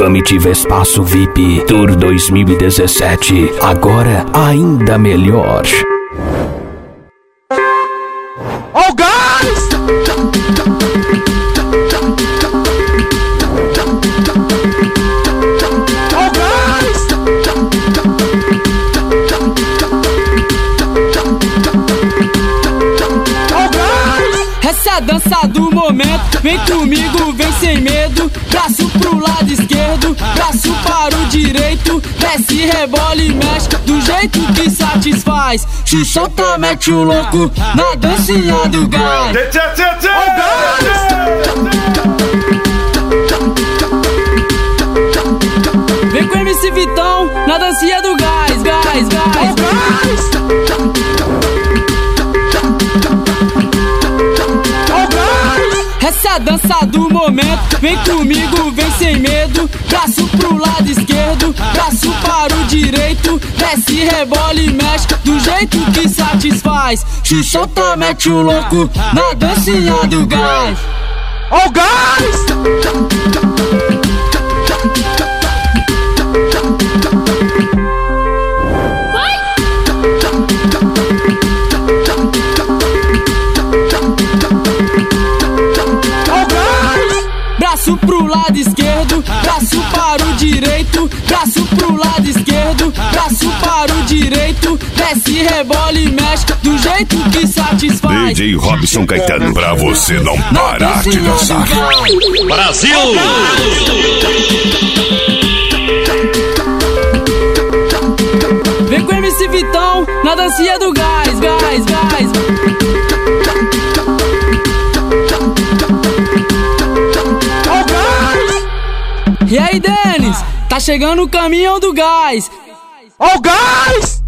Summit Vespaço VIP Tour 2017. Agora ainda melhor. Oh, guys! Oh, guys! Oh, guys! Essa é a dança do momento, vem comigo, vem sem medo. Braço pro lado esquerdo, braço para o direito. Desce, rebola e mexe, do jeito que satisfaz. Xuxota mete o louco na dancinha do gás. Vem com MC Vitão na dancinha do gás, gás, gás. Essa é a dança do momento, vem comigo, vem sem medo. Braço pro lado esquerdo, braço para o direito. Desce, rebola e mexe, do jeito que satisfaz. Xuxota mete o louco na dancinha do gás. Oh, guys! Braço pro lado esquerdo, braço para o direito. Braço pro lado esquerdo, braço para o direito. Desce, rebola e mexe, do jeito que satisfaz. DJ Robson Caetano, pra você não parar de dançar. Brasil! Vem com MC Vitão na dancinha do gás, gás, gás. E aí, Denis, tá chegando o caminhão do gás. Oh, guys!